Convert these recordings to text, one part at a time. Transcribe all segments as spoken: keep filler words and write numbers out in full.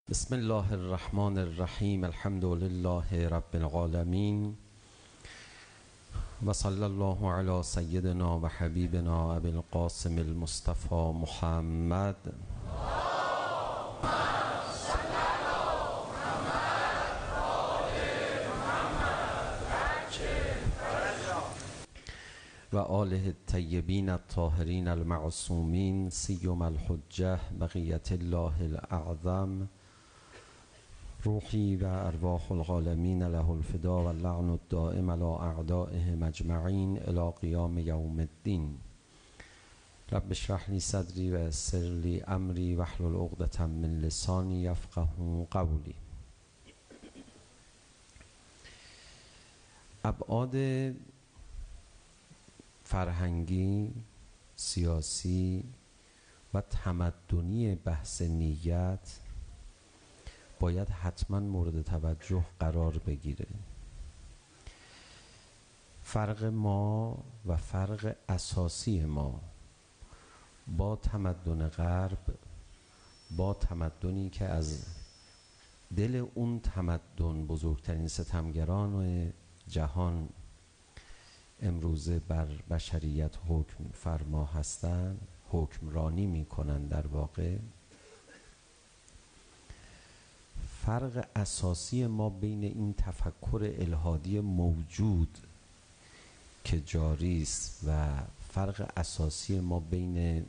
بسم الله الرحمن الرحیم. الحمد لله رب العالمین و صلی الله علی سیدنا و حبیبنا ابی القاسم المصطفى محمد و آله الطیبین الطاهرین المعصومین سیما الحجة بقیة الله الاعظم روحی و ارواح العالمین له الفدا و اللعن الدائم علی اعدائهم اجمعین الی قیام یوم الدین. رب اشرح لی صدری و یسر لی امری واحلل عقدة من لسانی یفقهوا قولی. ابعاد فرهنگی، سیاسی و تمدنی بحث نیت باید حتما مورد توجه قرار بگیره. فرق ما و فرق اساسی ما با تمدن غرب، با تمدنی که از دل اون تمدن بزرگترین ستمگران جهان امروزه بر بشریت حکم فرما هستند، حکمرانی میکنن، در واقع فرق اساسی ما بین این تفکر الحادی موجود که جاری است و فرق اساسی ما بین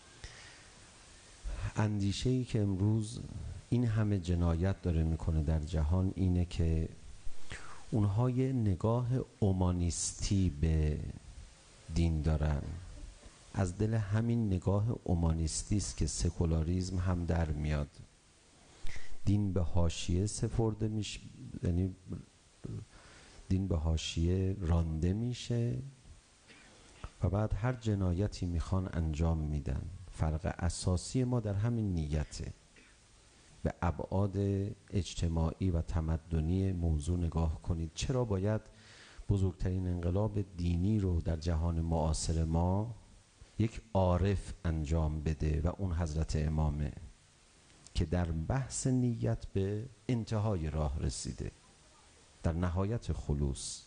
اندیشه‌ای که امروز این همه جنایت داره میکنه در جهان اینه که اونها یه نگاه اومانیستی به دین دارن. از دل همین نگاه اومانیستی است که سکولاریسم هم در میاد. دین به حاشیه سپرده میشه، یعنی دین به حاشیه رانده میشه و بعد هر جنایتی میخوان انجام میدن. فرق اساسی ما در همین نیته. به ابعاد اجتماعی و تمدنی موضوع نگاه کنید. چرا باید بزرگترین انقلاب دینی رو در جهان معاصر ما یک عارف انجام بده و اون حضرت امامه که در بحث نیت به انتهای راه رسیده، در نهایت خلوص.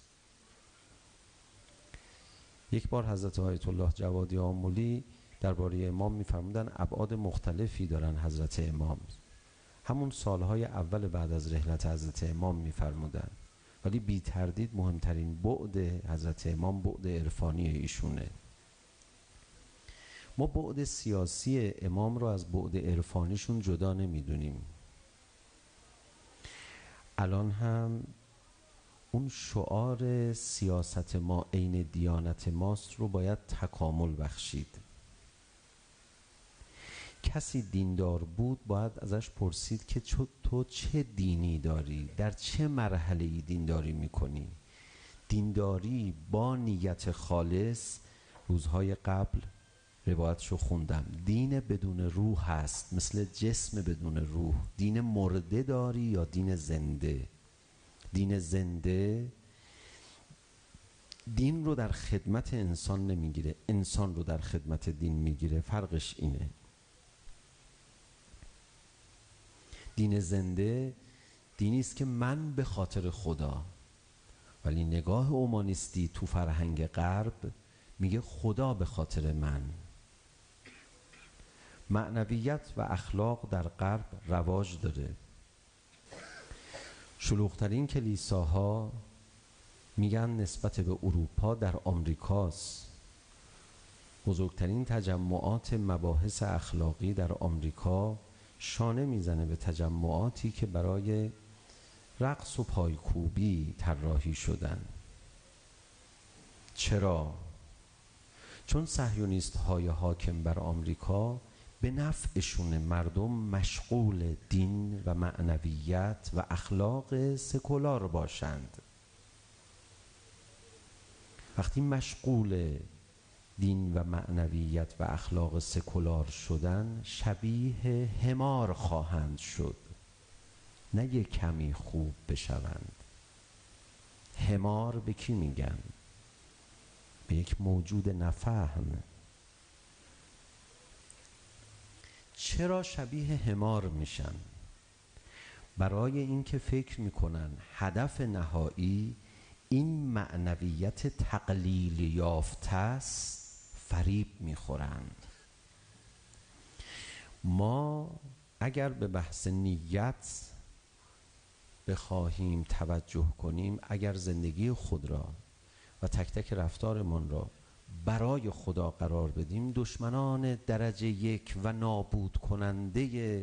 یک بار حضرت آیت الله جوادی آملی درباره امام می‌فرمودن ابعاد مختلفی دارن حضرت امام. همون سالهای اول بعد از رحلت حضرت امام می‌فرمودن، ولی بی تردید مهمترین بعد حضرت امام بعد عرفانی ایشونه. ما بعد سیاسی امام رو از بعد عرفانیشون جدا نمیدونیم. الان هم اون شعار سیاست ما عین دیانت ماست رو باید تکامل بخشید. کسی دیندار بود باید ازش پرسید که تو چه دینی داری؟ در چه مرحله‌ای دینداری میکنی؟ دینداری با نیت خالص، روزهای قبل روایتشو خوندم، دین بدون روح هست، مثل جسم بدون روح. دین مرده داری یا دین زنده؟ دین زنده دین رو در خدمت انسان نمیگیره، انسان رو در خدمت دین میگیره. فرقش اینه. دین زنده دینی است که من به خاطر خدا، ولی نگاه اومانیستی تو فرهنگ غرب میگه خدا به خاطر من. معنویت و اخلاق در غرب رواج داره. شلوغ‌ترین کلیساها میگن نسبت به اروپا در آمریکاست. بزرگترین تجمعات مباحث اخلاقی در آمریکا شانه میزنه به تجمعاتی که برای رقص و پایکوبی طراحی شدن. چرا؟ چون صهیونیست های حاکم بر آمریکا به نفعشون مردم مشغول دین و معنویت و اخلاق سکولار باشند. وقتی مشغول دین و معنویت و اخلاق سکولار شدن، شبیه حمار خواهند شد، نه یک کمی خوب بشوند. حمار به کی میگن؟ به یک موجود نفهم. چرا شبیه حمار میشن؟ برای اینکه فکر میکنن هدف نهایی این معنویت تقلیل یافته است، فریب میخورند. ما اگر به بحث نیت بخواهیم توجه کنیم، اگر زندگی خود را و تک تک رفتارمان را برای خدا قرار بدیم، دشمنان درجه یک و نابود کننده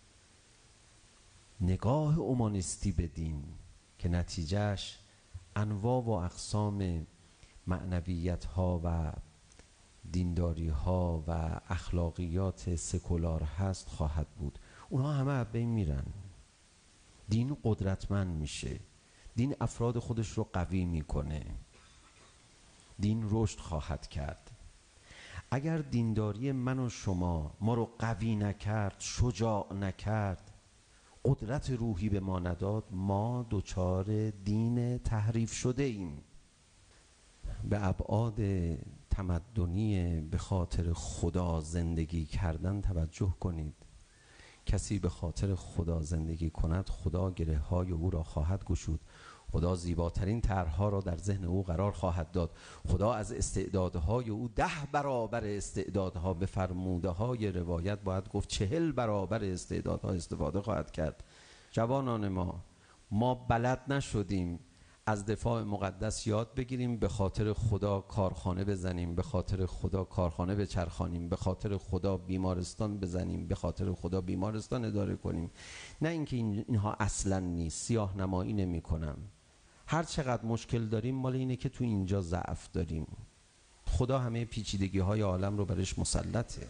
نگاه اومانیستی به دین که نتیجهش انواع و اقسام معنویت ها و دینداری ها و اخلاقیات سکولار هست خواهد بود. اونها همه از بین میرن. دین قدرتمند میشه، دین افراد خودش رو قوی میکنه، دین رشد خواهد کرد. اگر دینداری من و شما ما رو قوی نکرد، شجاع نکرد، قدرت روحی به ما نداد، ما دچار دین تحریف شده ایم. به ابعاد تمدنی به خاطر خدا زندگی کردن توجه کنید. کسی به خاطر خدا زندگی کند، خدا گره های او را خواهد گشود، خدا زیباترین طرح‌ها را در ذهن او قرار خواهد داد، خدا از استعدادهای او ده برابر استعدادها، به فرموده های روایت باید گفت چهل برابر استعدادها استفاده خواهد کرد. جوانان ما ما بلد نشدیم از دفاع مقدس یاد بگیریم، به خاطر خدا کارخانه بزنیم، به خاطر خدا کارخانه بچرخانیم، به خاطر خدا بیمارستان بزنیم، به خاطر خدا بیمارستان اداره کنیم. نه اینکه این اینها اصلا نیست، سیاه نمایی نمی کنم. هر چقدر مشکل داریم مال اینه که تو اینجا ضعف داریم. خدا همه پیچیدگی های عالم رو برش مسلطه.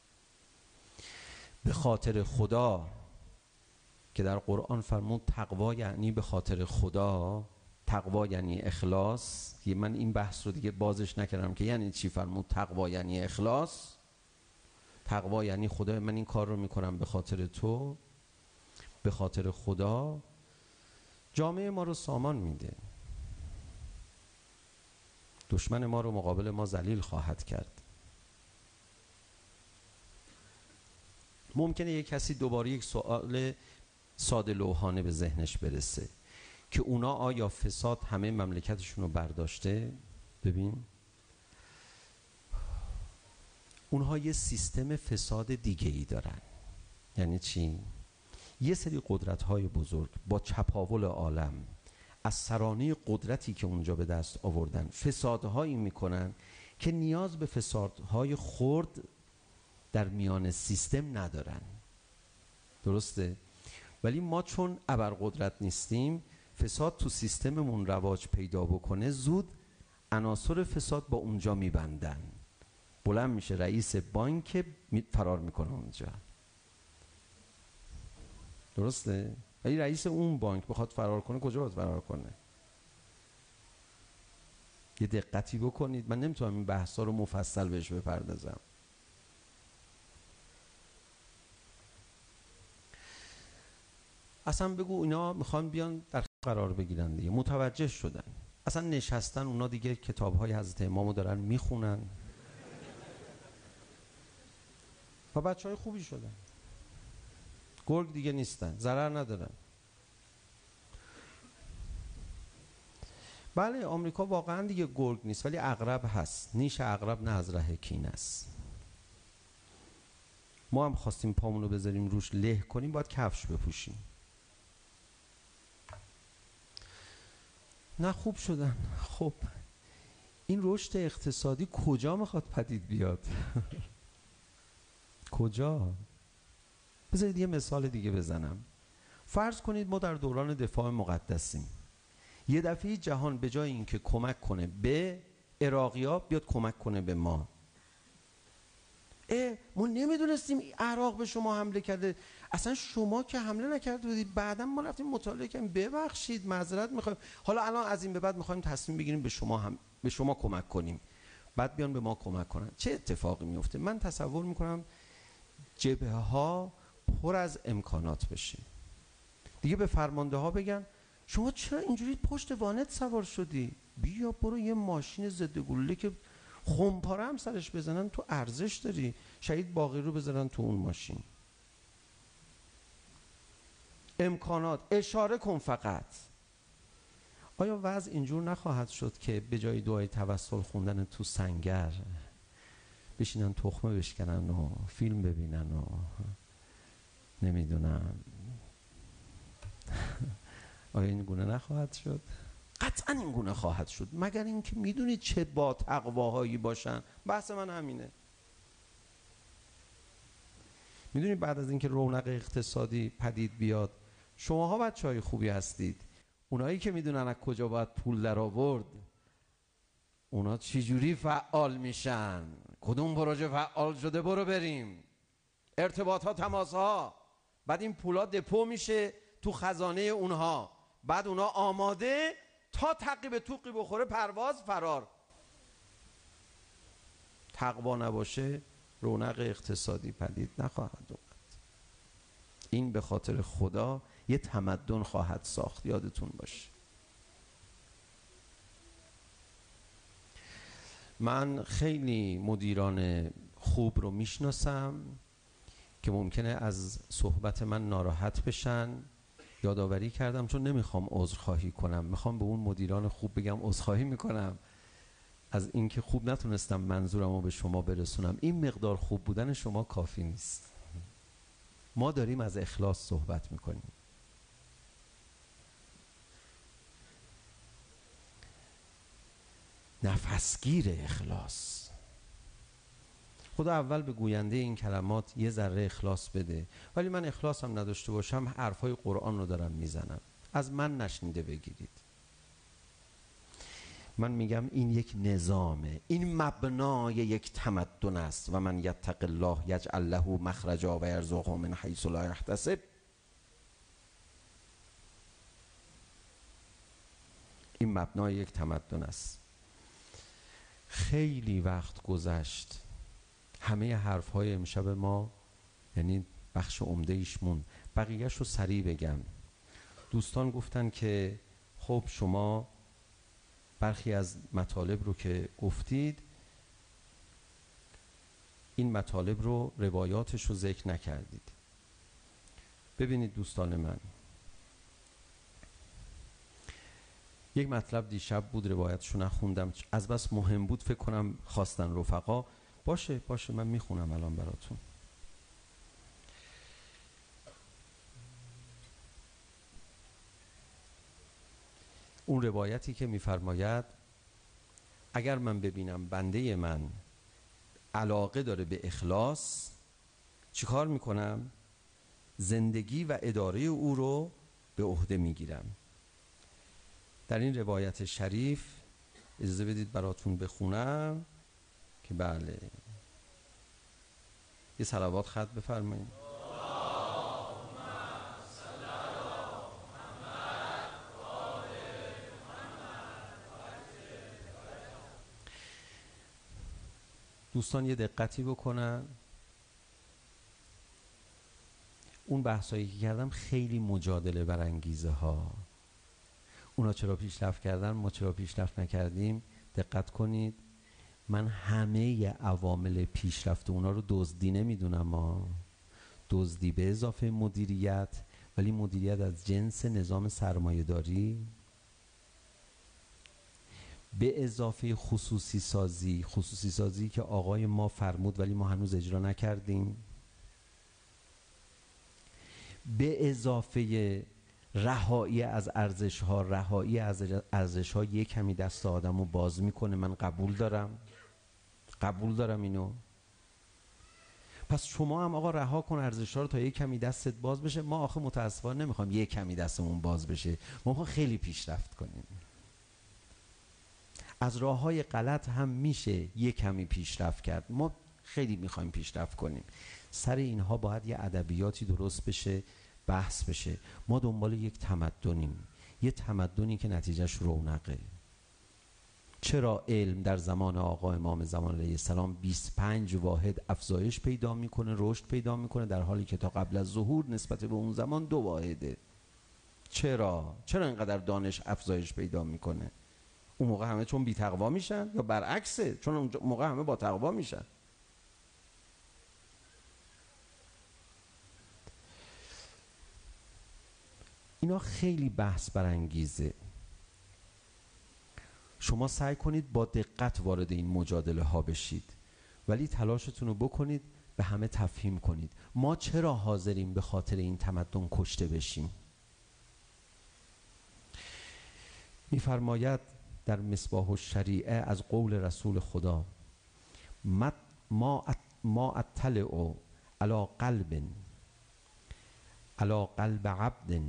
به خاطر خدا که در قرآن فرمود تقوا یعنی به خاطر خدا، تقوا یعنی اخلاص. من این بحث رو دیگه بازش نکردم که یعنی چی فرمود تقوا یعنی اخلاص. تقوا یعنی خدا من این کار رو میکنم به خاطر تو، به خاطر خدا. جامعه ما رو سامان میده، دشمن ما رو مقابل ما ذلیل خواهد کرد. ممکنه یک کسی دوباره یک سوال ساده لوحانه به ذهنش برسه که اونا آیا فساد همه مملکتشون رو برداشته؟ ببین اونها یه سیستم فساد دیگه ای دارن. یعنی چی؟ یه سری قدرت‌های بزرگ با چپاول عالم از سرانه قدرتی که اونجا به دست آوردن فسادهایی میکنن که نیاز به فسادهای خرد در میان سیستم ندارن. درسته؟ ولی ما چون ابرقدرت نیستیم، فساد تو سیستممون رواج پیدا بکنه، زود عناصر فساد با اونجا میبندن. بلند میشه رئیس بانک فرار میکنه اونجا. درسته؟ ولی رئیس اون بانک بخواد فرار کنه کجا باید فرار کنه؟ یه دقتی بکنید. من نمیتونم این بحثا رو مفصل بهش بپردازم. اصلا بگو اینا میخوان بیان در قرار بگیرن دیگه، متوجه شدن، اصلا نشستن اونا دیگه کتاب‌های حضرت امامو دارن میخونن و بچهای خوبی شدن، گرگ دیگه نیستن، ضرر ندارن. بله آمریکا واقعا دیگه گرگ نیست ولی عقرب هست. نیش عقرب نه از ره کین است. ما هم خواستیم پامونو بذاریم روش له کنیم باید کفش بپوشیم. نه خوب شدن. خب این رشد اقتصادی کجا میخواد پدید بیاد؟ کجا؟ بذارید یه مثال دیگه بزنم. فرض کنید ما در دوران دفاع مقدسیم، یه دفعه جهان به جای اینکه کمک کنه به عراقی‌ها بیاد کمک کنه به ما. اه ما نمیدونستیم عراق به شما حمله کرده، اصلا شما که حمله نکرده بودید، بعدا ما رفتیم مطالعه کردیم ببخشید معذرت میخوایم، حالا الان از این به بعد میخوایم تصمیم بگیریم به شما هم به شما کمک کنیم، بعد بیان به ما کمک کنن. چه اتفاقی میفته؟ من تصور میکنم جبهه ها پر از امکانات بشه. دیگه به فرمانده ها بگن شما چرا اینجوری پشت وانت سوار شدی؟ بیا برو یه ماشین ضد گلوله که خمپاره هم سرش بزنن تو ارزش داری، شهید باقری رو بذارن تو اون ماشین. امکانات، اشاره کن فقط. آیا وضع اینجور نخواهد شد که به جای دعای توسل خوندن تو سنگر بشینن تخمه بشکنن و فیلم ببینن و نمیدونم آیا این گونه نخواهد شد؟ قطعا این گونه خواهد شد، مگر اینکه میدونید چه با تقواهایی باشن. بحث من همینه. میدونید بعد از اینکه رونق اقتصادی پدید بیاد، شماها بچهای خوبی هستید، اونایی که میدونن از کجا باید پول در آورد، اونا چجوری فعال میشن، کدوم پروژه فعال شده، برو بریم، ارتباط ها، تماس ها، بعد این پولا دپو میشه تو خزانه اونها، بعد اونا آماده تا تقی به توقی بخوره پرواز فرار. تقوا نباشه رونق اقتصادی پدید نخواهد اومد. این به خاطر خدا یه تمدن خواهد ساخت، یادتون باشه. من خیلی مدیران خوب رو میشناسم که ممکنه از صحبت من ناراحت بشن. یادآوری کردم چون نمیخوام عذرخواهی کنم، میخوام به اون مدیران خوب بگم عذرخواهی میکنم از اینکه خوب نتونستم منظورم رو به شما برسونم. این مقدار خوب بودن شما کافی نیست. ما داریم از اخلاص صحبت میکنیم. نفسگیر اخلاص. خدا اول به گوینده این کلمات یه ذره اخلاص بده، ولی من اخلاص هم نداشته باشم حرفای قرآن رو دارم میزنم، از من نشنیده بگیرید. من میگم این یک نظامه، این مبنای یک تمدن است. و من یتق الله یجعل له مخرجا و یرزقه من حیث لا یحتسب. این مبنای یک تمدن است. خیلی وقت گذشت، همه حرفهای امشب ما، یعنی بخش عمده ایش موند، بقیهش رو سریع بگم. دوستان گفتن که خب شما برخی از مطالب رو که گفتید، این مطالب رو روایاتش رو ذکر نکردید. ببینید دوستان من، یک مطلب دیشب بود روایتش رو نخوندم، از بس مهم بود فکر کنم خواستن رفقا. باشه باشه من میخونم الان براتون. اون روایتی که میفرماید اگر من ببینم بنده من علاقه داره به اخلاص، چیکار میکنم؟ زندگی و اداره او رو به عهده میگیرم. در این روایت شریف اجازه بدید براتون بخونم که بله یه صلوات خط بفرمایید. دوستان یه دقتی بکنن. اون بحثایی که کردم خیلی مجادله برانگیزه ها. اونا چرا پیشرفت کردن، ما چرا پیشرفت نکردیم. دقت کنید، من همه عوامل پیشرفت اونا رو دزدی نمیدونم. ما دزدی به اضافه مدیریت، ولی مدیریت از جنس نظام سرمایه داری، به اضافه خصوصی سازی. خصوصی سازی که آقای ما فرمود ولی ما هنوز اجرا نکردیم. به اضافه رهایی از ارزش ها. رهایی از ارزش ها یک کمی دست آدمو باز میکنه. من قبول دارم قبول دارم اینو. پس شما هم آقا رها کن ارزش ها رو تا یک کمی دستت باز بشه. ما آخه متاسفانه نمیخوایم یک کمی دستمون باز بشه، ما میخوایم خیلی پیشرفت کنیم. از راه های غلط هم میشه یک کمی پیشرفت کرد. ما خیلی میخوایم پیشرفت کنیم. سر اینها باید یه ادبیاتی درست بشه، بحث بشه. ما دنبال یک تمدنیم، یه تمدنی که نتیجهش رونقه. چرا علم در زمان آقا امام زمان علیه السلام بیست و پنج واحد افزایش پیدا میکنه، رشد پیدا میکنه، در حالی که تا قبل از ظهور نسبت به اون زمان دو واحده؟ چرا؟ چرا اینقدر دانش افزایش پیدا میکنه؟ اون موقع همه چون بی تقوا میشن یا برعکسه چون اون موقع همه با تقوا میشن؟ اینا خیلی بحث برانگیزه. شما سعی کنید با دقت وارد این مجادله ها بشید، ولی تلاشتون رو بکنید به همه تفهیم کنید ما چرا حاضریم به خاطر این تمدن کشته بشیم. میفرماید در مصباح الشریعه از قول رسول خدا: ما ما اطلع علی قلب علی قلب عبد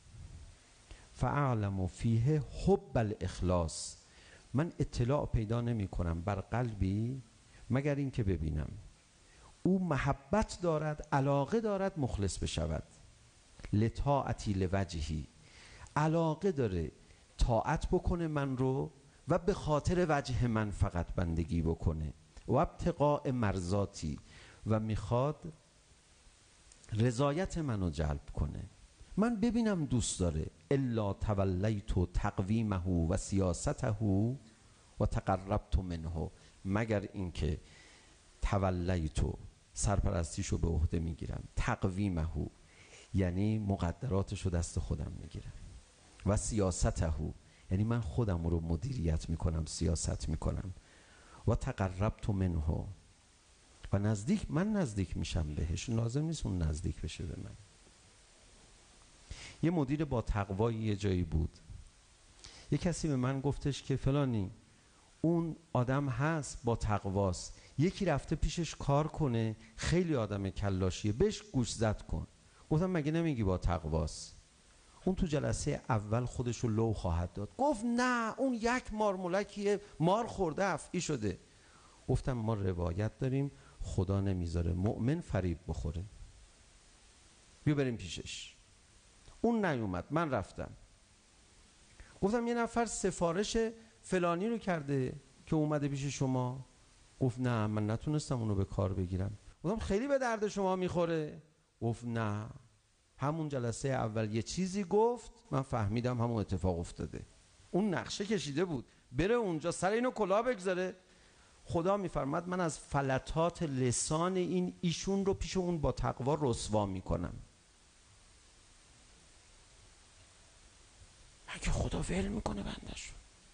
فاعلم فیه حب الاخلاص. من اطلاع پیدا نمی کنم بر قلبی مگر این که ببینم او محبت دارد، علاقه دارد مخلص بشود. لطاعتی لوجهی، علاقه داره طاعت بکنه من رو و به خاطر وجه من فقط بندگی بکنه. و ابتغاء مرضاتی، و میخواد رضایت منو جلب کنه، من ببینم دوست داره. الا تولیت تقویمه و سیاسته و تقربت منه، مگر اینکه تولیت سرپرستیشو به عهده میگیرم، تقویمه یعنی مقدراتشو دست خودم میگیرم، و سیاسته یعنی من خودم رو مدیریت میکنم، سیاست میکنم، و تقربت منه و نزدیک من نزدیک میشم بهش، لازم نیست اون نزدیک بشه به من. یه مدیر با تقوایی یه جایی بود، یه کسی به من گفتش که فلانی اون آدم هست با تقواست، یکی رفته پیشش کار کنه، خیلی آدم کلاشیه، بهش گوش زد کن. گفتم مگه نمیگی با تقواست؟ اون تو جلسه اول خودش رو لو خواهد داد. گفت نه اون یک مارمولکیه، مار خورده افعی شده. گفتم ما روایت داریم خدا نمیذاره مؤمن فریب بخوره، بیا بریم پیشش. اون نیومد، من رفتم. گفتم یه نفر سفارش فلانی رو کرده که اومده پیش شما. گفت نه من نتونستم اونو به کار بگیرم. گفتم خیلی به درد شما میخوره؟ گفت نه همون جلسه اول یه چیزی گفت من فهمیدم همون اتفاق افتاده. اون نقشه کشیده بود بره اونجا سر اینو کلاه بگذاره. خدا میفرماد من از فلتات لسان این ایشون رو پیش اون با تقوا رسوا میکنم. اگه خدا ول میکنه بندش.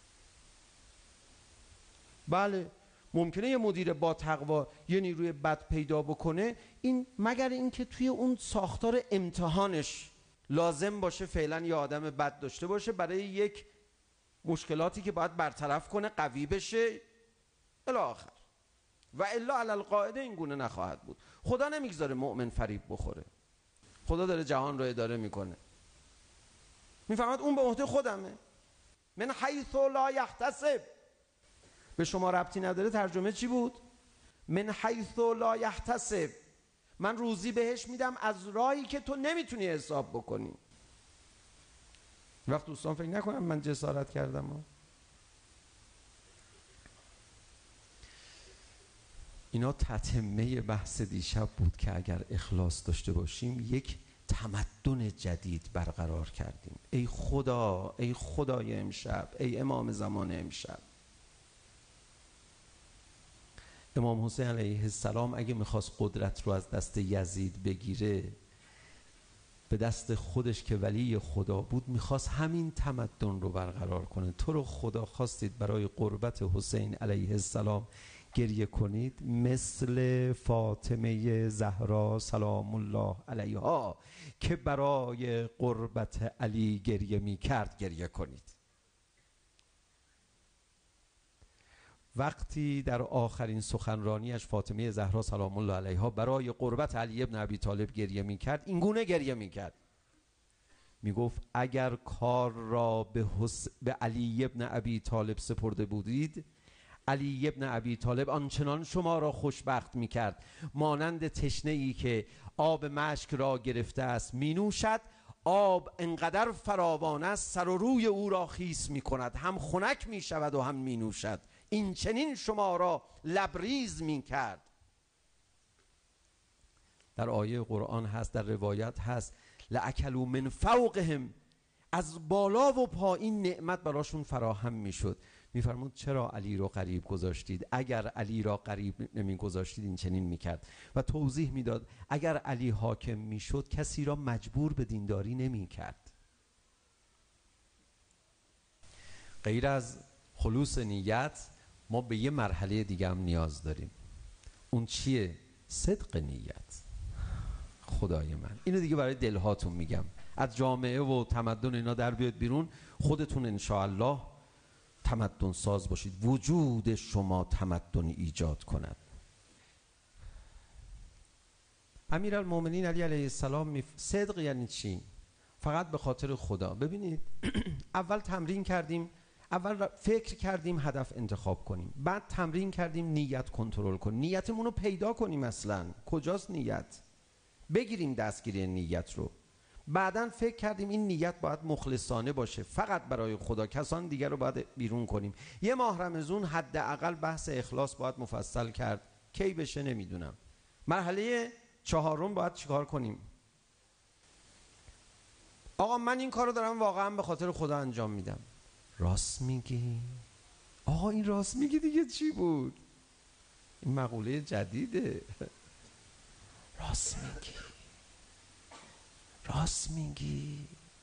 بله ممکنه یه مدیر با تقوا یه نیروی بد پیدا بکنه، این مگر اینکه توی اون ساختار امتحانش لازم باشه فعلا یه آدم بد داشته باشه برای یک مشکلاتی که باید برطرف کنه، قوی بشه الی آخر، و الا علی القاعده این گونه نخواهد بود. خدا نمیگذاره مؤمن فریب بخوره. خدا داره جهان رو اداره میکنه. میفهمد اون به عهده خودمه. من حیث لا یحتسب، به شما ربطی نداره. ترجمه چی بود؟ من حیث لا یحتسب، من روزی بهش میدم از راهی که تو نمیتونی حساب بکنی. وقت دوستان فکر نکنم من جسارت کردم ها. اینا تتمه بحث دیشب بود که اگر اخلاص داشته باشیم یک تمدن جدید برقرار کردیم. ای خدا، ای خدای امشب، ای امام زمان امشب. امام حسین علیه السلام اگه میخواست قدرت رو از دست یزید بگیره، به دست خودش که ولی خدا بود میخواست همین تمدن رو برقرار کنه. تو رو خدا خواستید برای قربت حسین علیه السلام گریه کنید، مثل فاطمه زهرا سلام الله علیها که برای قربت علی گریه می کرد گریه کنید. وقتی در آخرین سخنرانیش فاطمه زهرا سلام الله علیها برای قربت علی ابن ابی طالب گریه می کرد، این گونه گریه می کرد، می گفت اگر کار را به, حس... به علی ابن ابی طالب سپرده بودید، علی ابن ابی طالب آنچنان شما را خوشبخت می کرد مانند تشنه ای که آب مشک را گرفته است می نوشد، آب انقدر فراوان است سر و روی او را خیس می کند، هم خنک می شود و هم می نوشد. این چنین شما را لبریز می کرد. در آیه قرآن هست، در روایت هست لأکلوا من فوقهم، از بالا و پایین نعمت براشون فراهم می شد. میفرمود چرا علی را قریب گذاشتید؟ اگر علی را قریب نمی گذاشتید این چنین میکرد. و توضیح میداد اگر علی حاکم میشد کسی را مجبور به دینداری نمی کرد. غیر از خلوص نیت ما به یه مرحله دیگه هم نیاز داریم. اون چیه؟ صدق نیت. خدای من اینو دیگه برای دلهاتون میگم، از جامعه و تمدن اینا در بیاد بیرون، خودتون انشاءالله تمدن ساز باشید، وجود شما تمدن ایجاد کند. امیرالمومنین علی علیه السلام می... صدق یعنی چی؟ فقط به خاطر خدا. ببینید اول تمرین کردیم، اول فکر کردیم هدف انتخاب کنیم، بعد تمرین کردیم نیت کنترل کنیم، نیتمون رو پیدا کنیم. اصلا کجاست نیت؟ بگیریم دستگیری نیت رو. بعداً فکر کردیم این نیت باید مخلصانه باشه، فقط برای خدا، کسان دیگر رو باید بیرون کنیم. یه ماه رمضان حداقل بحث اخلاص باید مفصل کرد، کی بشه نمیدونم. مرحله چهارم باید چیکار کنیم؟ آقا من این کارو دارم واقعا به خاطر خدا انجام میدم. راست میگی؟ آقا این راست میگی دیگه چی بود؟ این مقوله جدیده. راست میگی، راست میگی،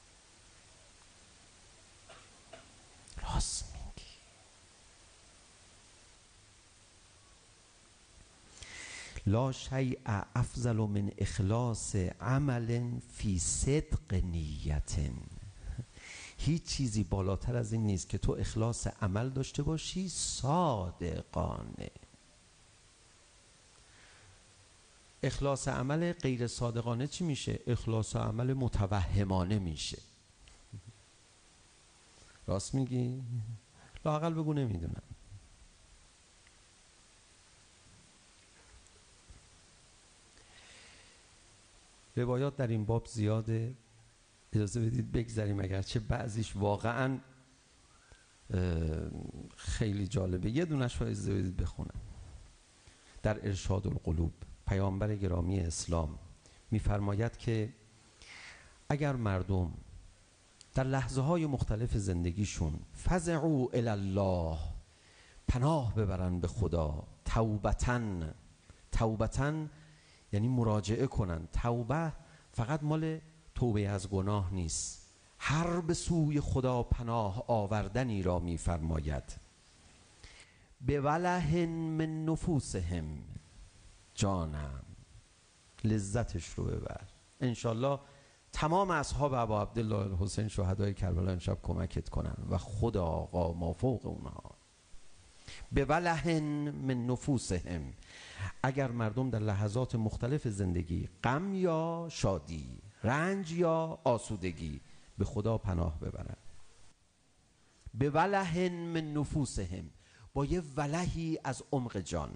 راست میگی. لا شیء افضل من اخلاص عمل فی صدق نیت. هیچ چیزی بالاتر از این نیست که تو اخلاص عمل داشته باشی صادقانه. اخلاص عمل غیر صادقانه چی میشه؟ اخلاص عمل متوهمانه میشه. راست میگی؟ لااقل بگو نمیدونم. روایات در این باب زیاده، اجازه بدید بگذاریم، اگرچه بعضیش واقعا خیلی جالبه. یه دونش رو اجازه بدید بخونم. در ارشاد القلوب پیامبر گرامی اسلام میفرماید که اگر مردم در لحظه های مختلف زندگیشون فزعوا الی الله، پناه ببرن به خدا، توبتن، توبتن یعنی مراجعه کنن. توبه فقط مال توبه از گناه نیست، هر به سوی خدا پناه آوردنی را میفرماید. به وله من نفوسهم، جانم لذتش رو ببر. انشالله تمام اصحاب ابا عبدالله الحسین شهدای کربلا امشب کمکت کنن و خدا آقا ما فوق اونها. به وله من نفوسهم، اگر مردم در لحظات مختلف زندگی، غم یا شادی، رنج یا آسودگی، به خدا پناه ببرن. به وله من نفوسهم، با یه ولهی از عمق جان،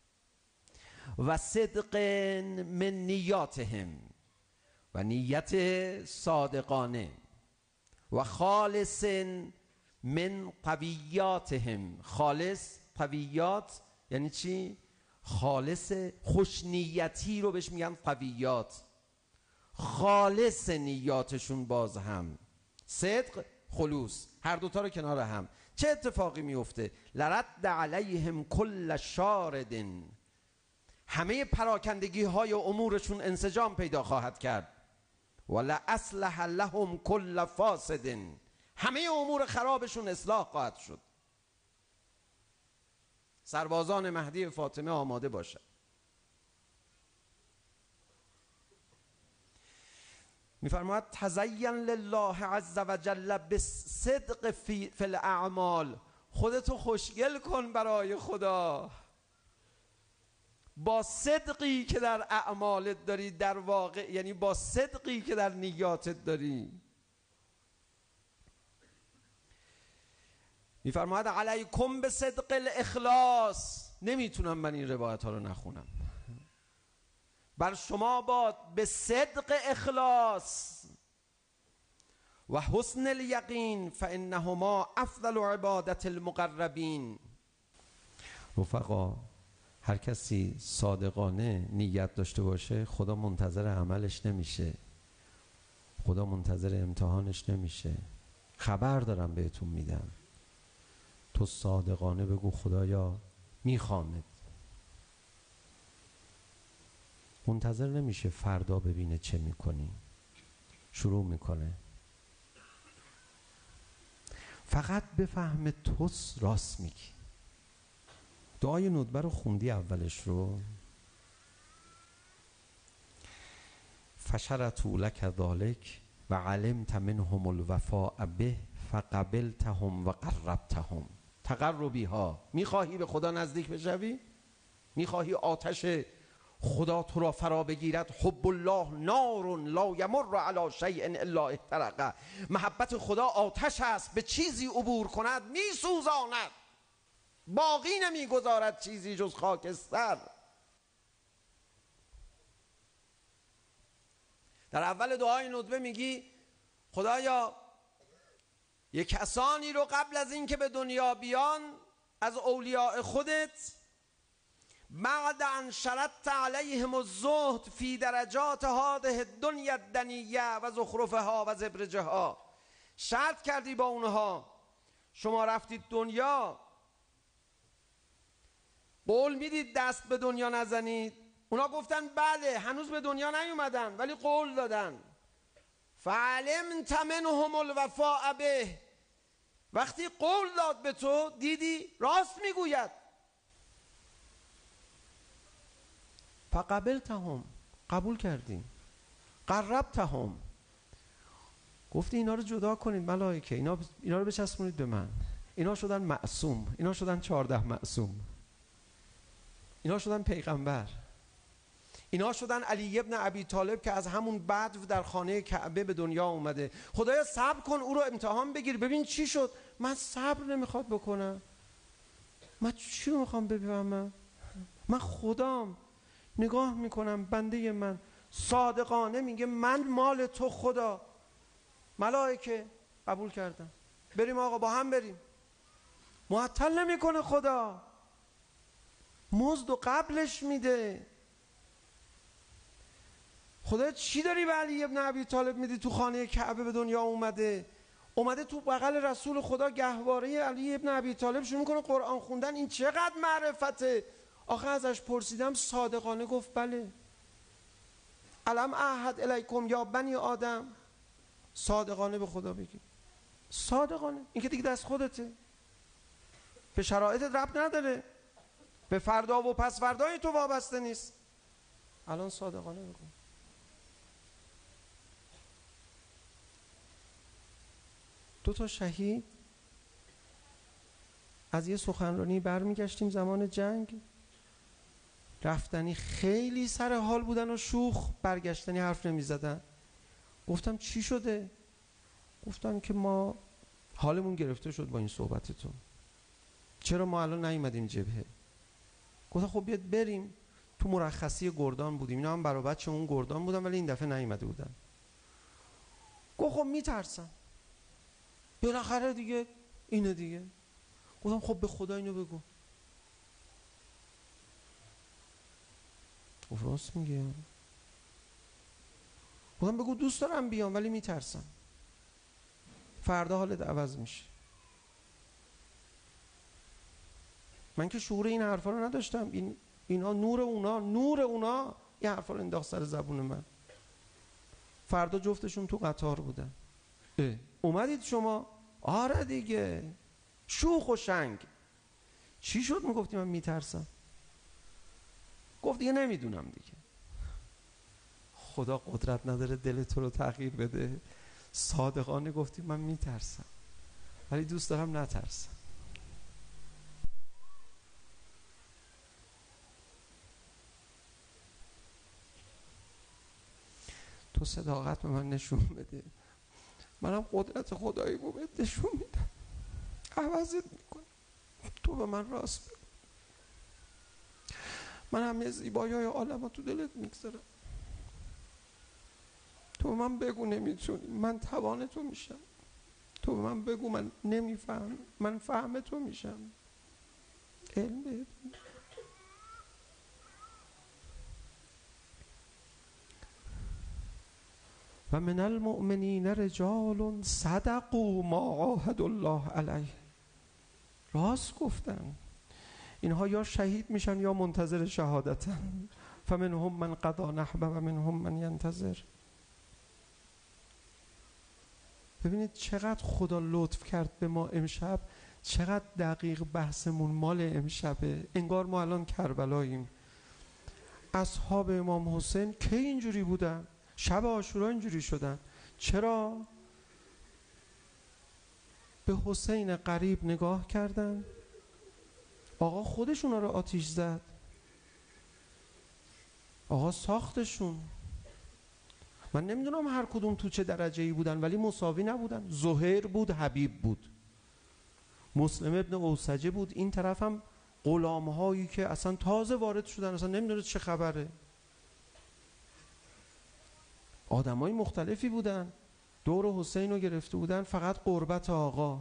و صدق من نیاتهم، و نیت صادقانه، و خالص من قویاتهم. خالص، قویات یعنی چی؟ خالص، خوشنیتی رو بهش میگن قویات. خالص نیاتشون باز هم صدق، خلوص، هر دوتا رو کنار هم. چه اتفاقی میفته؟ لرد علیهم کل شارد، همه پراکندگی های امورشون انسجام پیدا خواهد کرد. ولا اصلح لهم کل فاسد، همه امور خرابشون اصلاح خواهد شد. سربازان مهدی فاطمه آماده باشد. میفرماید تزین لله عز وجل بالصدق فی الاعمال، خودتو خوشگل کن برای خدا با صدقی که در اعمالت داری، در واقع یعنی با صدقی که در نیاتت داری. میفرماید علیکم به صدق الاخلاص. نمیتونم من این روایت ها رو نخونم. بر شما باد به صدق اخلاص و حسن الیقین، فانهما افضل عبادت المقربین. رفقا، هر کسی صادقانه نیت داشته باشه خدا منتظر عملش نمیشه، خدا منتظر امتحانش نمیشه. خبر دارم بهتون میدم، تو صادقانه بگو خدایا میخوامت، منتظر نمیشه فردا ببینه چه میکنی، شروع میکنه. فقط بفهم تو راست میگی. دعای ندبه رو خوندی اولش رو؟ فشرطوا لک ذلک و علمت منهم الوفاء به فقبلتهم و قربتهم. تقربی ها، میخواهی به خدا نزدیک بشوی؟ میخواهی آتش خدا تو را فرا بگیرد؟ حب الله نار لا یمر علی شیء الا احترقه. محبت خدا آتش است، به چیزی عبور کند میسوزاند، باقی نمیگذارد چیزی جز خاکستر. در اول دعای ندبه میگی خدایا یه کسانی رو قبل از این که به دنیا بیان از اولیاء خودت، بعد ان شرطت علیهم الزهد فی درجات هذه الدنیا الدنیه و زخرفها و زبرجها، شرط کردی با اونها، شما رفتید دنیا، قول میدید دست به دنیا نزنید، اونا گفتن بله، هنوز به دنیا نیومدن ولی قول دادن. فعلمت منهم الوفاء به، وقتی قول داد به تو دیدی راست میگوید. فقبلتهم، قبول کردیم. قربتهم، گفتی اینا رو جدا کنید ملائکه، اینا اینا رو بچسبونید به من. اینا شدن معصوم، اینا شدن چهارده معصوم، اینا شدن پیغمبر، اینا شدن علی ابن ابی طالب که از همون بدر در خانه کعبه به دنیا اومده. خدایا صبر کن، او رو امتحان بگیر ببین چی شد. من صبر نمیخواد بکنم، من چی رو میخوام بفهمم؟ من خدام، نگاه میکنم بنده من صادقانه میگه من مال تو خدا. ملائکه قبول کردن، بریم آقا با هم بریم. معطل نمیکنه خدا، مزد و قبلش میده. خدا چی داری به علی ابن ابی طالب میدی؟ تو خانه کعبه به دنیا اومده، اومده تو بغل رسول خدا گهواره علی ابن ابی طالب شروع میکنه قرآن خوندن. این چقدر معرفته؟ آخه ازش پرسیدم صادقانه گفت بله. الم اعهد الیکم یا بنی آدم، صادقانه به خدا بگی، صادقانه. این که دیگه دست خودته، به شرایطت ربط نداره، به فردا و پس فردای تو وابسته نیست. الان صادقانه بگو. دو تا شهید از یه سخنرانی برمیگشتیم زمان جنگ، رفتنی خیلی سر حال بودن و شوخ، برگشتنی حرف نمی زدن. گفتم چی شده؟ گفتن که ما حالمون گرفته شد با این صحبتتون، چرا ما الان نیومدیم جبهه؟ گفتم خب بیاد بریم. تو مرخصی گردان بودیم، اینا هم برای بچه اون گردان بودن ولی این دفعه نیومده بودن. گفت خب میترسم بالاخره دیگه اینه دیگه. گفتم خب به خدا اینو بگو. گفت راست میگه. گفتم بگو دوست دارم بیام ولی میترسم، فردا حالت عوض میشه. من که شعور این حرفا رو نداشتم. این اینا نور اونا نور اونا این حرفا رو انداخت سر زبون من. فردا جفتشون تو قطار بودن. اه. اومدید شما؟ آره دیگه، شوخ و شنگ. چی شد میگفتی من میترسم؟ گفت دیگه نمیدونم دیگه. خدا قدرت نداره دل تو رو تغییر بده؟ صادقانه گفتی من میترسم ولی دوست دارم نترسم. تو صداقت به من نشون بده، منم قدرت خدایی رو بهت نشون میدم، عوضت میکنم. تو به من راست بگو، من همه زیبایی های عالم ها تو دلت میگذارم. تو به من بگو نمیتونی، من توان تو میشم. تو به من بگو من نمیفهم، من فهم تو میشم. علم بهت. و من المؤمنین رجال صدقوا ما عاهدوا الله علیه. راست گفتن اینها، یا شهید میشن یا منتظر شهادتن. فمنهم من قضا نحبه و منهم من ینتظر. ببینید چقدر خدا لطف کرد به ما امشب، چقدر دقیق بحثمون مال امشبه. انگار ما الان کربلاییم. اصحاب امام حسین کی اینجوری بودن؟ شب عاشورا اینجوری شدن. چرا؟ به حسین قریب نگاه کردن، آقا خودش اونا رو آتیش زد، آقا ساختشون. من نمیدونم هر کدوم تو چه درجه ای بودن ولی مساوی نبودن. زهیر بود، حبیب بود، مسلم ابن اوسجه بود، این طرف هم غلام هایی که اصلا تازه وارد شدن، اصلا نمیدونه چه خبره. آدم های مختلفی بودن، دور حسین رو گرفته بودن، فقط قربت آقا.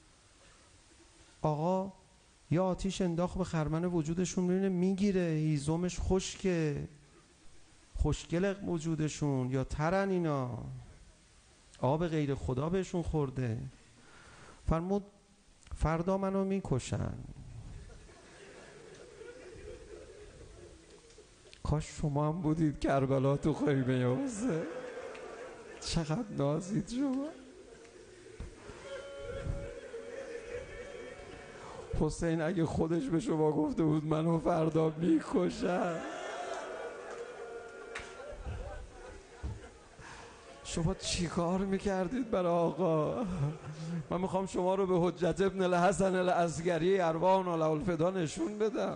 آقا یا آتیش انداخت به خرمن وجودشون، میبینه میگیره، هیزمش خشکه، خوشگل وجودشون، یا ترن اینا، آب غیر خدا بهشون خورده. فرمود فردا منو میکشن. کاش شما هم بودید کربلا تو خیمه حسین. چقدر نازید شما. حسین اگه خودش به شما گفته بود منو فردا میکشن، شما چی کار میکردید برای آقا؟ من میخوام شما رو به حجت ابن الحسن العسکری ارواح له الفدا نشون بدم.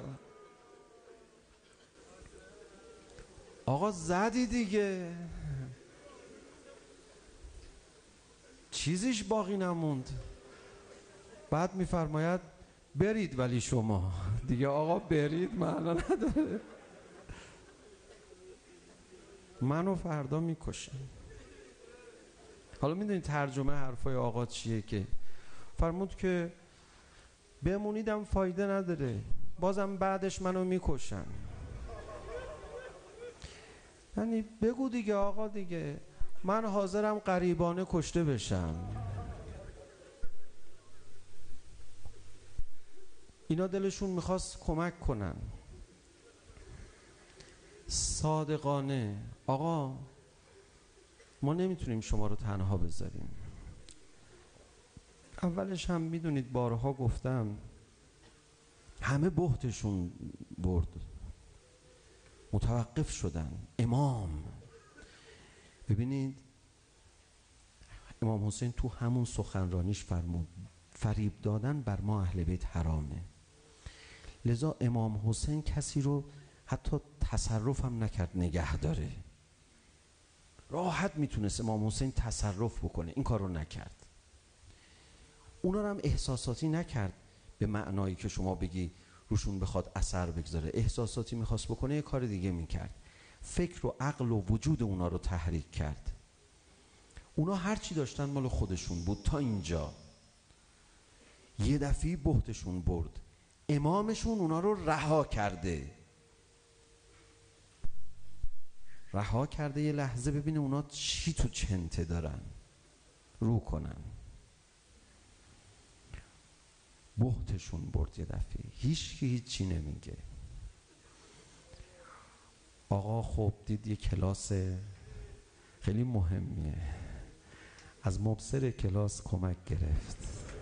آقا زدی دیگه، چیزیش باقی نموند. بعد میفرماید برید، ولی شما دیگه آقا برید معنا نداره، منو فردا میکشن. حالا میدونید ترجمه حرفای آقا چیه؟ که فرمود که بمونیدم فایده نداره، بازم بعدش منو میکشن. یعنی بگو دیگه آقا دیگه، من حاضرم غریبانه کشته بشم. اینا دلشون میخواست کمک کنن صادقانه. آقا ما نمیتونیم شما رو تنها بذاریم. اولش هم میدونید بارها گفتم همه بهتشون برد، متوقف شدن. امام، ببینید امام حسین تو همون سخنرانیش فرمود فریب دادن بر ما اهل بیت حرامه. لذا امام حسین کسی رو حتی تصرف هم نکرد نگه داره. راحت میتونست امام حسین تصرف بکنه، این کار رو نکرد. اونا رو هم احساساتی نکرد به معنایی که شما بگی روشون بخواد اثر بگذاره. احساساتی میخواست بکنه یه کار دیگه میکرد. فکر و عقل و وجود اونا رو تحریک کرد. اونا هر چی داشتن مال خودشون بود تا اینجا. یه دفعه بهتشون برد، امامشون اونا رو رها کرده. رها کرده یه لحظه ببینه اونا چی تو چنته دارن، رو کنن. بهتشون برد یه دفعه، هیچ کی هیچی نمیگه. آقا خب دید یه کلاس خیلی مهمیه، از مبصر کلاس کمک گرفت.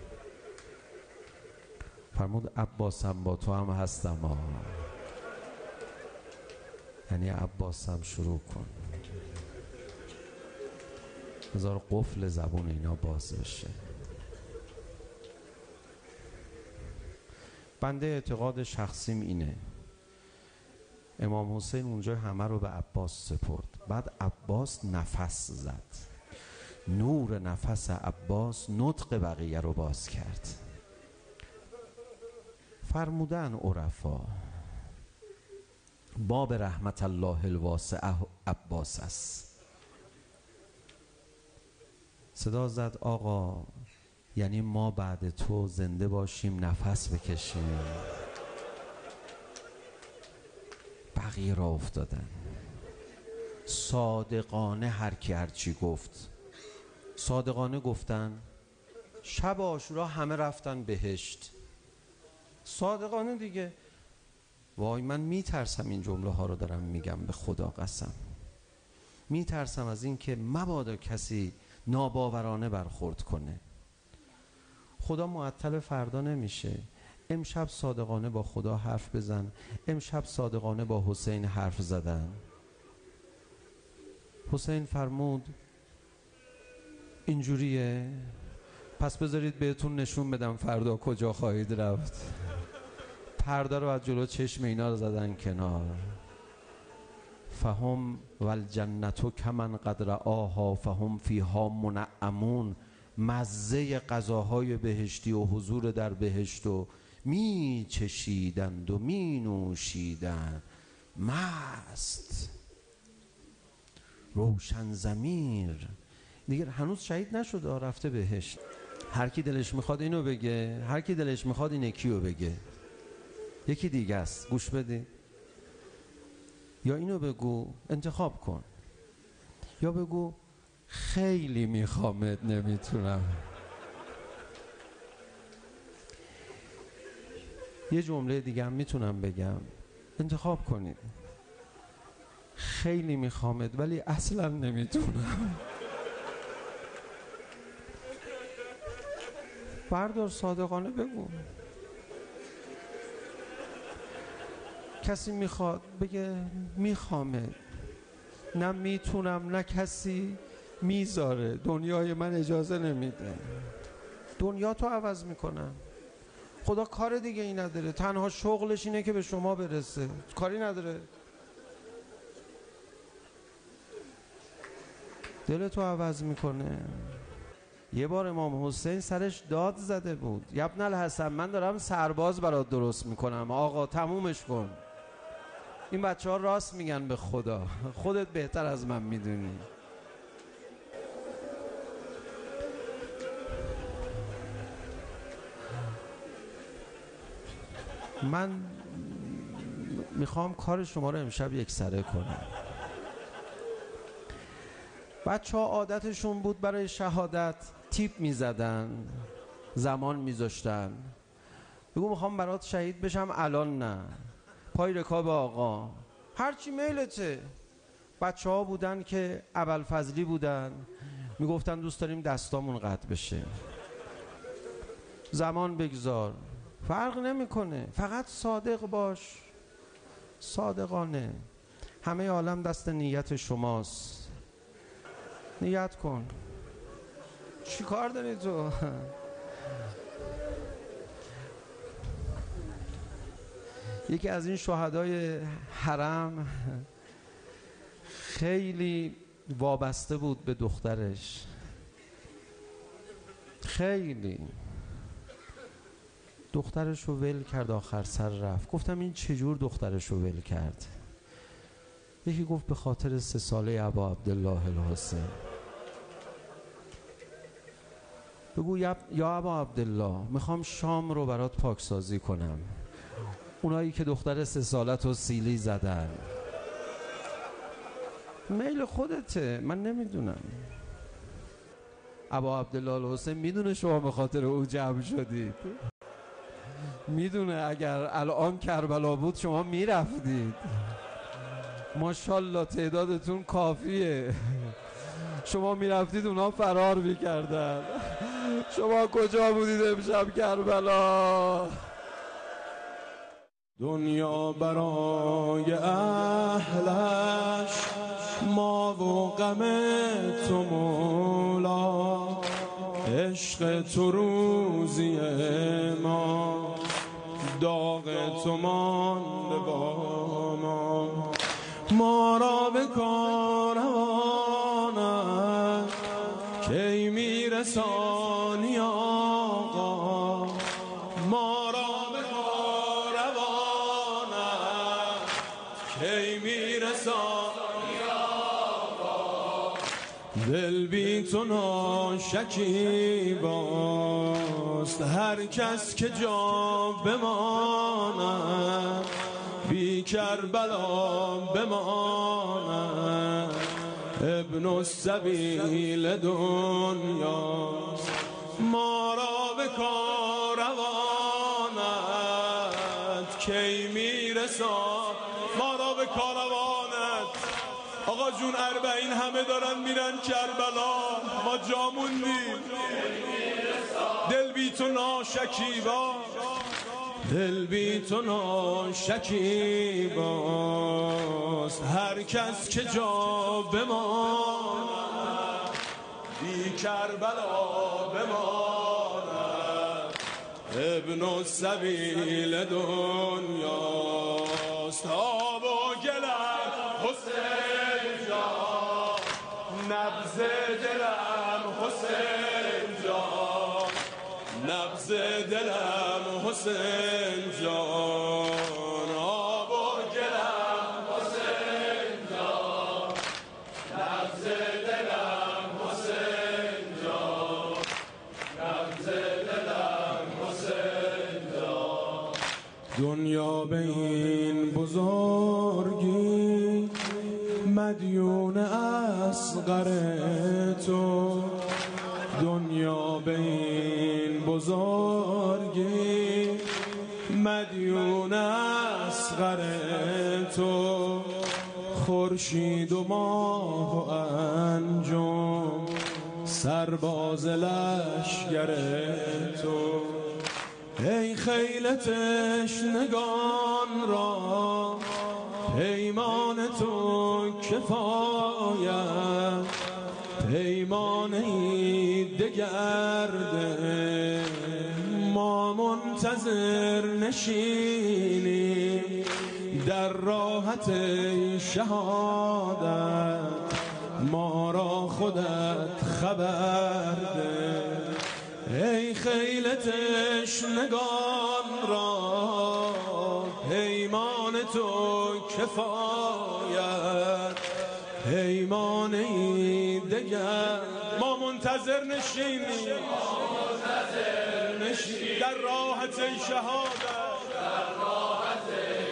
فرمود عباسم با تو هم هستم ها. یعنی عباسم شروع کن، بذار قفل زبون اینا باز بشه. بنده اعتقاد شخصیم اینه امام حسین اونجا همه رو به عباس سپرد. بعد عباس نفس زد، نور نفس عباس نطق بقیه رو باز کرد. فرمودن عرفا باب رحمت الله الواسع عباس است. صدا زد آقا یعنی ما بعد تو زنده باشیم، نفس بکشیم. بقیه را افتادن. صادقانه هر کی هر چی گفت صادقانه گفتن. شب عاشورا همه رفتن بهشت. صادقانه دیگه. وای من میترسم این جمله ها رو دارم میگم، به خدا قسم میترسم از این که مبادا کسی ناباورانه برخورد کنه. خدا معطل فردا نمیشه. امشب صادقانه با خدا حرف بزن. امشب صادقانه با حسین حرف زدن. حسین فرمود اینجوریه، پس بذارید بهتون نشون بدم فردا کجا خواهید رفت. پرده رو از جلو چشم اینا رو زدن کنار. فهم والجنت کمن قد رآها فهم فیها منعمون. مزه غذاهای بهشتی و حضور در بهشت و می چشیدند و می نوشیدند مست روشن ضمیر. دیگه هنوز شهید نشده، رفته بهشت. هر کی دلش میخواد اینو بگه، هر کی دلش میخواد این یکیو بگه. یکی دیگه است، گوش بده. یا اینو بگو انتخاب کن، یا بگو خیلی میخوامت نمیتونم. یه جمله دیگه هم میتونم بگم، انتخاب کنید. خیلی میخوامت ولی اصلا نمیتونم. بردار صادقانه بگو. کسی میخواد بگه میخوامه، نه میتونم نه کسی میذاره. دنیای من اجازه نمیده. دنیا تو عوض میکنم. خدا کار دیگه ای نداره، تنها شغلش اینه که به شما برسه، کاری نداره. دل تو عوض میکنه. یه بار امام حسین سرش داد زده بود، یبن الحسن من دارم سرباز برات درست میکنم، آقا تمومش کن. این بچه ها راست میگن به خدا، خودت بهتر از من میدونی. من میخوام کار شما رو امشب یک سره کنم. بچه ها عادتشون بود برای شهادت تیپ میزدن، زمان میذاشتن. بگو میخوام برات شهید بشم الان، نه پای رکاب آقا، هرچی میلته. بچه ها بودن که ابوالفضلی بودن، میگفتن دوست داریم دستامون قطع بشه. زمان بگذار، فرق نمیکنه، فقط صادق باش، صادقانه. همه عالم دست نیت شماست. نیت کن. چی کار داری تو؟ یکی از این شهدای حرم خیلی وابسته بود به دخترش، خیلی. دخترش رو ول کرد، آخر سر رفت. گفتم این چجور دخترش رو ول کرد؟ یکی گفت به خاطر سه ساله ابا عبدالله الحسین. بگو یا ابا عبدالله میخوام شام رو برات پاکسازی کنم. اونایی که دختر سه سالت رو سیلی زدن، میل خودته، من نمیدونم. ابا عبدالله الحسین میدونه شما به خاطر او جمع شدید، میدونه اگر الان کربلا بود شما میرفتید. ماشاءالله تعدادتون کافیه، شما میرفتید اونا فرار میکردن. شما کجا بودید امشب کربلا؟ دنیا برای اهلش ما و غم تو مولا، عشق تو روزی ما، داغ تو مانده با ما. ما را به کاروانت کی میرسانی آقا، ما را به کاروانت کی میرسانی آقا. دل بی تو ناشکیباست، هر کس که جا بماند بی کربلا بماند. ابن السبیل دنیاست، ما را به کاروانت کی میرسان. ما را به کاروانت آقا جون اربعین همه دارن میرن کربلا، ما جا موندیم. دل بی تو ناشکیبا، دل بی تو ناشکیباست. هر کس که جا بماند بی کربلا بماند. ابن السبیل دنیاست. آب و گلم حسین جان، نبض دلم حسین جان، نبض دلم حسین جان. آب و گلم حسین جان، نبض دلم حسین جان، نبض دلم حسین جان. دنیا به این بزرگی مدیون اصغر تو، دنیا به این بزرگی مدیون اصغر تو. خورشید و ماه و انجم سرباز لشگر تو. ای خیل تشنگان را پیمان تو کفایت، پیمان دگرده ما منتظر نشینیم در راحت شهادت. ما را خودت خبر ده. ای خیل تشنگان را پیمان تو کفایت، پیمانی دگر ما منتظر نشینیم در راحت شهادت، در راحت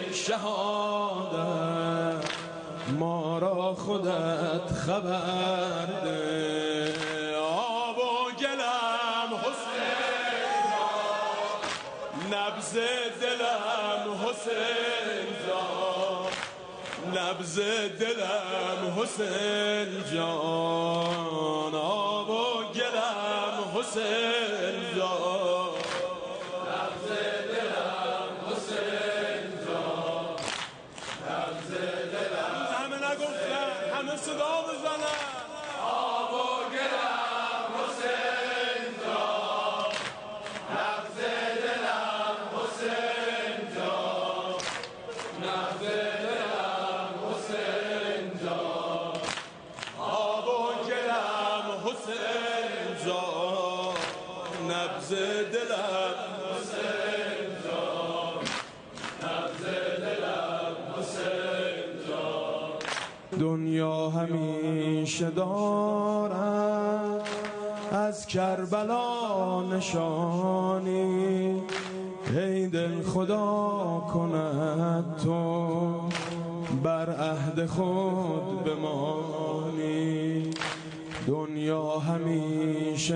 شهادت. ما را خودت خبر ده. آب و گلم حسین جان، نبض دلم حسین جان، نبض دلم حسین جان. آب و گلم حسین جان، نبض دلم حسین جان، نبض دلم. همه نگفتن، همه صدا بزنن. آب و گلم حسین جان، نبض دلم حسین جان، نبض دلم حسین جان. آب و گلم حسین جان، نبض دلم حسین جان، نبض دلم حسین جان. دنیا همیشه دارد از کربلا نشانی. ای دل خدا کند تو بر عهد خود بمانی. دنیا همیشه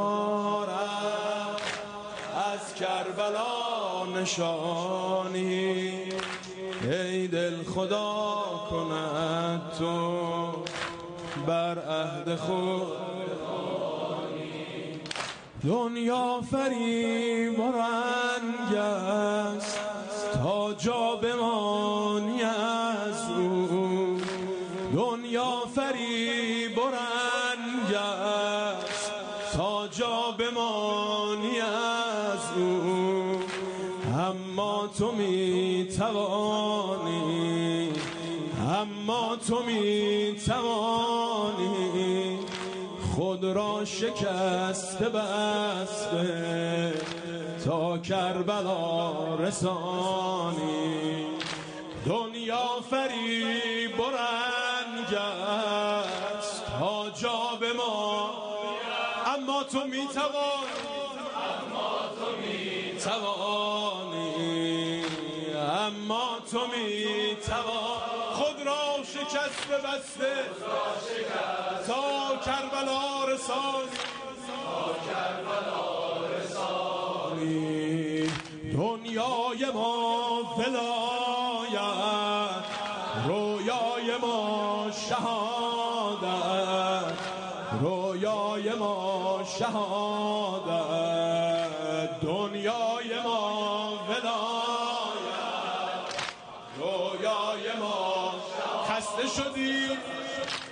دارد از کربلا نشانی. ای دل خدا کند تو بر عهد خود بمانی. دنیا فریب و رنگ است تا جا بمانی از او. دنیا فریب و رنگ است تا جا بمانی از او. اما تو می توانی، اما تو می توانی خود را شکسته بسته تا کربلا رسانی. دنیا فریب و رنگ است تا جا به ما، اما تو می توانی، اما تو می توانی، اما تو می توانی خود را شکسته بسته تا کربلا رسانی، تا کربلا رسانی. دنیای ما ولایت، رویای ما شهادت. رویای ما شهادت، دنیای ما ولایت. رویای ما خسته شدیم